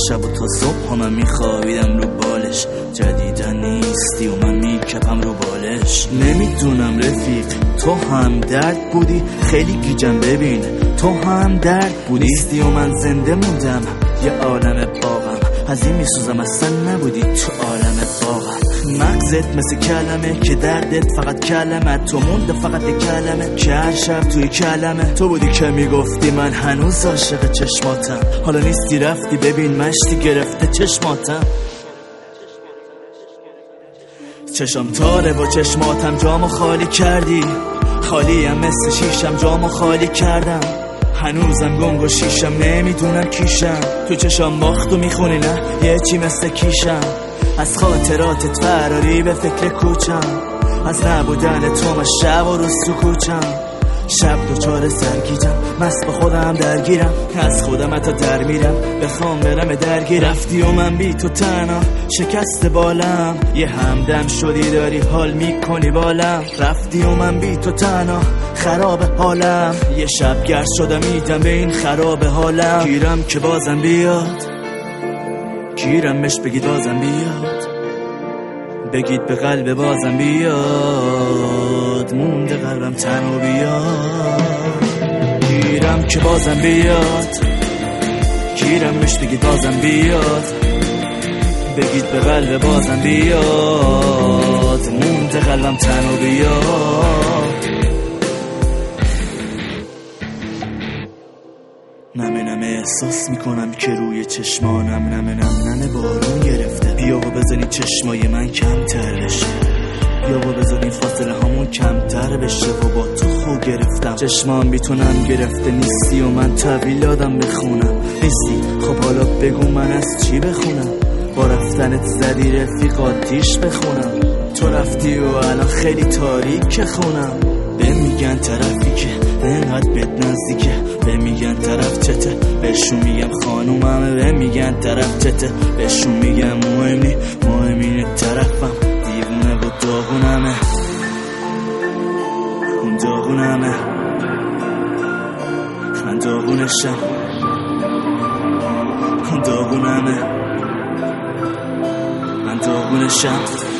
شب و تا صبح من میخوابیدم رو بالش، جدیدن نیستی و من میکپم رو بالش. نمیدونم رفیق تو هم درد بودی، خیلی گیجم ببین تو هم درد بودی. نیستی و من زنده موندم یه عالم باغم، از این میسوزم اصلا نبودی تو عالم باغم. مغزت مثل کلمه که دردت فقط کلمه، تو مونده فقط یه کلمه که هر شب توی کلمه. تو بودی که میگفتی من هنوز عاشق چشماتم، حالا نیستی رفتی ببین مشتی گرفته چشماتم. چشم تاره با چشماتم جامو خالی کردی، خالیم مثل شیشم جامو خالی کردم. هنوزم گنگ و شیشم نمیدونم کیشم، تو چشم باختو میخونی نه یه چی مثل کیشم. از خاطراتت فراری به فکر کوچم، از نبودن تو من شب و روز تو کوچم. شب دوچار سرگیجم مست با خودم درگیرم، از خودم حتی در میرم بخوام برم درگیرم. رفتی و من بی تو تنها شکست بالم، یه همدم شدی داری حال میکنی بالم. رفتی و من بی تو تنها خراب حالم، یه شب گرد شدم میدم به این خراب حالم. گیرم که بازم بیاد، گیرمش بگید بازم بیاد، بگید به قلب بازم بیاد، مونده قلبم تنو بیاد. گیرم که بازم بیاد، گیرمش بگید بازم بیاد، بگید به قلب بازم بیاد، مونده قلبم تنو بیاد. نمه احساس میکنم که روی چشمانم نمه بارون گرفته. بیا و بزنی چشمای من کمتر بشه، بیا و بزنی فاصله همون کمتر بشه. و با تو خو گرفتم چشمام بیتونم گرفته. نیستی و من طویل آدم بخونم، نیستی خب حالا بگو من از چی بخونم. با رفتنت زدی رفیق آتیش بخونم، تو رفتی و الان خیلی تاریک خونم. به میگن طرفی که انقدر بد نزدیکه، به میگن طرف چته بهشون میگم خانوممه. به میگن طرف چته بهشون میگم مهم نی، مهم اینه طرفم دیوونه و داغونمه. اون داغونمه من داغونشم، اون داغونمه من داغونشم.